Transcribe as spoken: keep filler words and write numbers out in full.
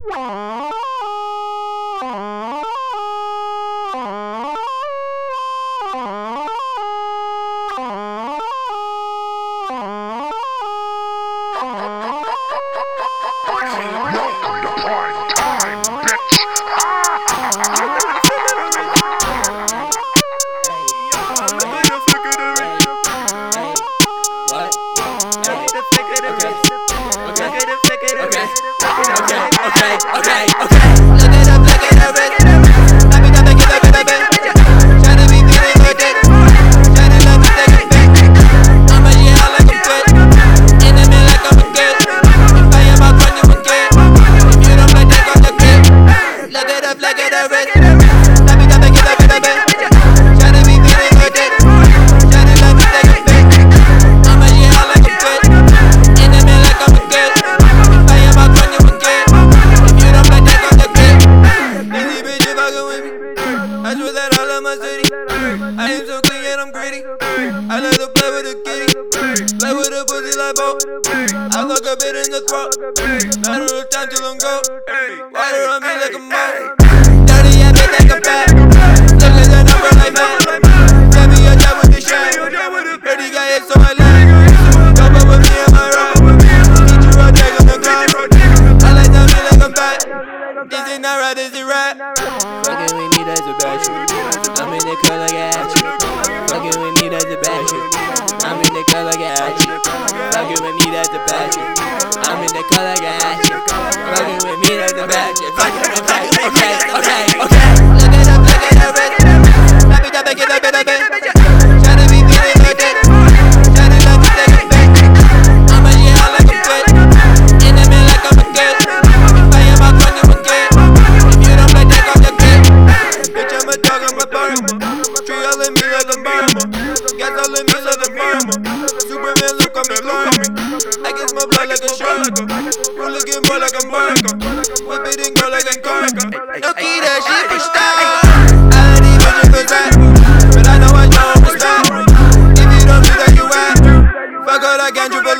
I swear that I love my city. I am so clean and I'm gritty. I let her play with a kitty. Play with a pussy like Bo. I fuck a bit in the throat. Not all the time till I'm go. Water on me like a mole. Dirty and big like a bat. Look at the number like man. Tell me your job with the shine. Dirty guy is so I like. Go up with me on my road. Teach you a drag on the ground. I like down me like a bat. This is not right, this is right. Fucking with me, that's a bad shit. I'm in the club like a hatchet. Fucking with me, that's a bad shit. I'm in the club like a hatchet. Fucking with me, that's a bad shit. I'm in the club like a hatchet. Fucking with me, that's a bad shit. Fucking with me, okay, okay, okay. Look it up, look it up, bitch. Wrap it up and get up in a bit. Tryna be feeling good, dick. Tryna love me, take it back. I'ma get out like a fit. In the middle like I'm a kid. If I am out, run you a kid. If you don't play, take off your kid. Bitch, I'm a dog, I'm a Burma. Tree all in me like a Burma. Gas all in me like a Burma. Superman, look on me, look on me. I get my blood like a shark. We're looking more like a burger. Whip it and go like a burger. Look-y, that shit for style. I let these bitches feel that. But I know I know I'm a star. If you don't feel that you at, fuck all that ganja.